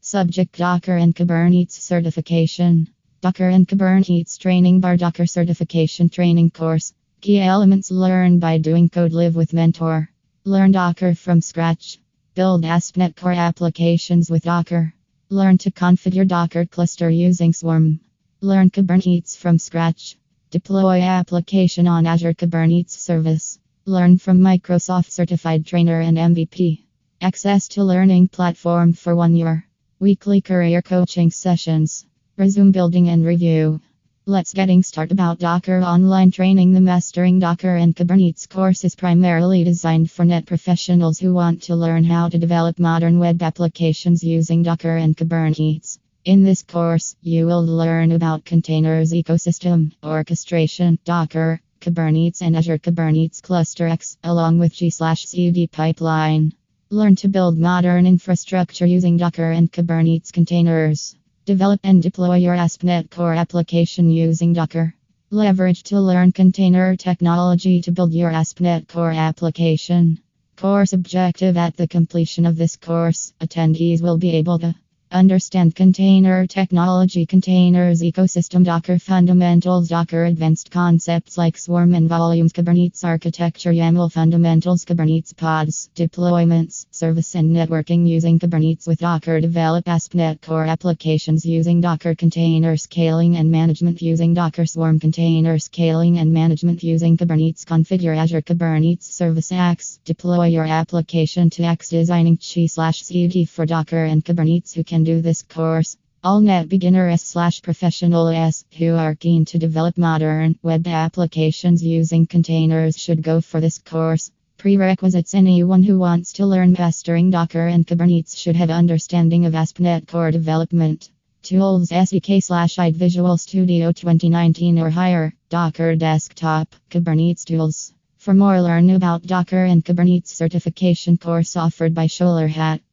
Subject: Docker and Kubernetes certification. Docker and Kubernetes training bar. Docker certification training course. Key elements: learn by doing, code live with mentor. Learn Docker from scratch. Build ASP.NET Core applications with Docker. Learn to configure Docker cluster using Swarm. Learn Kubernetes from scratch. Deploy application on Azure Kubernetes Service. Learn from Microsoft Certified Trainer and MVP. Access to learning platform for 1 year. Weekly career coaching sessions. Resume building and review. Let's getting started about Docker online training. The Mastering Docker and Kubernetes course is primarily designed for net professionals who want to learn how to develop modern web applications using Docker and Kubernetes. In this course, you will learn about containers ecosystem, orchestration, Docker, Kubernetes and Azure Kubernetes Cluster X, along with G/CD pipeline. Learn to build modern infrastructure using Docker and Kubernetes containers. Develop and deploy your ASP.NET Core application using Docker. Leverage to learn container technology to build your ASP.NET Core application. Course objective: at the completion of this course, attendees will be able to understand container technology, containers ecosystem, Docker fundamentals, Docker advanced concepts like Swarm and volumes, Kubernetes architecture, YAML fundamentals, Kubernetes pods, deployments, service and networking using Kubernetes with Docker. Develop ASP.NET Core applications using Docker. Container scaling and management using Docker. Swarm container scaling and management using Kubernetes. Configure Azure Kubernetes Service X. Deploy your application to X. Designing G/CD for Docker and Kubernetes. Who can do this course? All net beginners/professionals who are keen to develop modern web applications using containers should go for this course. Prerequisites: anyone who wants to learn mastering Docker and Kubernetes should have understanding of ASP.NET Core development. Tools: SDK/IDE, Visual Studio 2019 or higher, Docker Desktop, Kubernetes tools. For more, learn about Docker and Kubernetes certification course offered by ShoulderHat.